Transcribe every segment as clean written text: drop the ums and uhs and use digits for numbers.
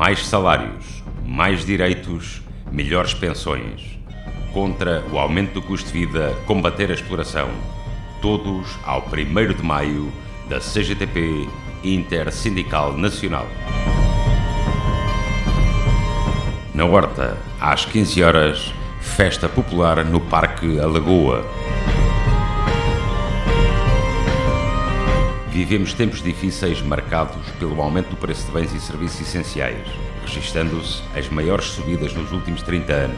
Mais salários, mais direitos, melhores pensões. Contra o aumento do custo de vida, combater a exploração. Todos ao 1º de maio da CGTP Intersindical Nacional. Na Horta, às 15 horas, festa popular no Parque A Lagoa. Vivemos tempos difíceis marcados pelo aumento do preço de bens e serviços essenciais, registrando-se as maiores subidas nos últimos 30 anos.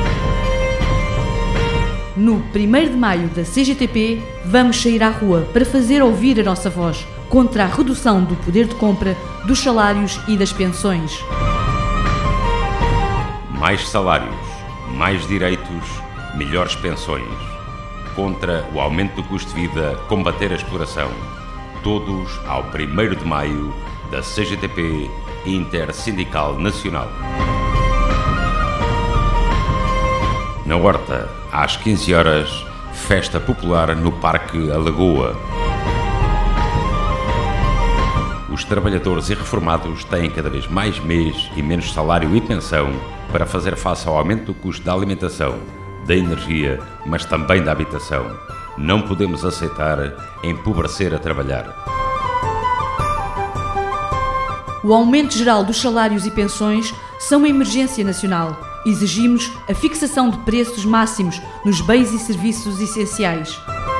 No 1º de maio da CGTP, vamos sair à rua para fazer ouvir a nossa voz contra a redução do poder de compra, dos salários e das pensões. Mais salários, mais direitos, melhores pensões. Contra o aumento do custo de vida, combater a exploração. Todos ao 1º de maio da CGTP Intersindical Nacional. Na Horta, às 15 horas, festa popular no Parque A Lagoa. Os trabalhadores e reformados têm cada vez mais mês e menos salário e pensão para fazer face ao aumento do custo da alimentação, da energia, mas também da habitação. Não podemos aceitar empobrecer a trabalhar. O aumento geral dos salários e pensões são uma emergência nacional. Exigimos a fixação de preços máximos nos bens e serviços essenciais.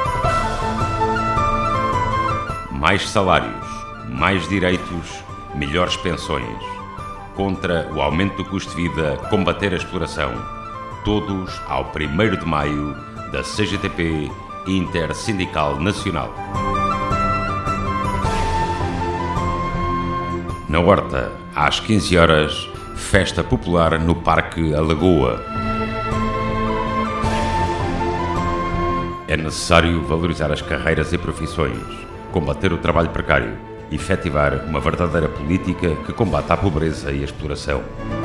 Mais salários, mais direitos, melhores pensões. Contra o aumento do custo de vida, combater a exploração. Todos ao 1º de maio da CGTP Intersindical Nacional. Na Horta, às 15 horas, festa popular no Parque A Lagoa. É necessário valorizar as carreiras e profissões, combater o trabalho precário, efetivar uma verdadeira política que combata a pobreza e a exploração.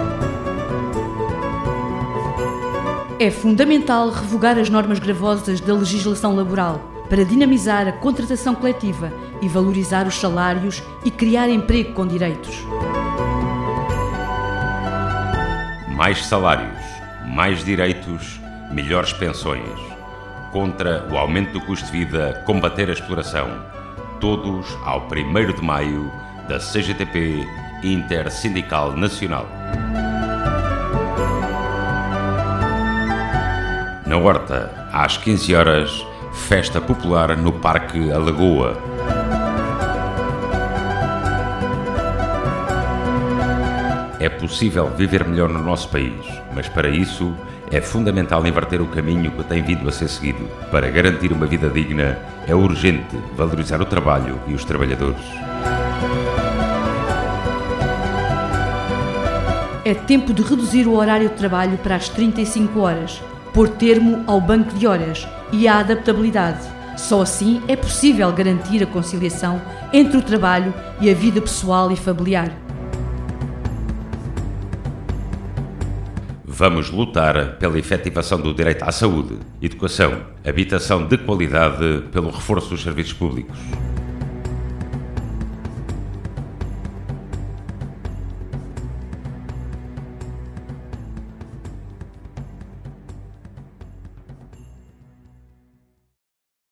É fundamental revogar as normas gravosas da legislação laboral para dinamizar a contratação coletiva e valorizar os salários e criar emprego com direitos. Mais salários, mais direitos, melhores pensões. Contra o aumento do custo de vida, combater a exploração. Todos ao 1º de maio da CGTP Intersindical Nacional. Na Horta, às 15 horas, festa popular no Parque A Lagoa. É possível viver melhor no nosso país, mas para isso é fundamental inverter o caminho que tem vindo a ser seguido. Para garantir uma vida digna, é urgente valorizar o trabalho e os trabalhadores. É tempo de reduzir o horário de trabalho para as 35 horas, pôr termo ao banco de horas e à adaptabilidade. Só assim é possível garantir a conciliação entre o trabalho e a vida pessoal e familiar. Vamos lutar pela efetivação do direito à saúde, educação, habitação de qualidade, pelo reforço dos serviços públicos.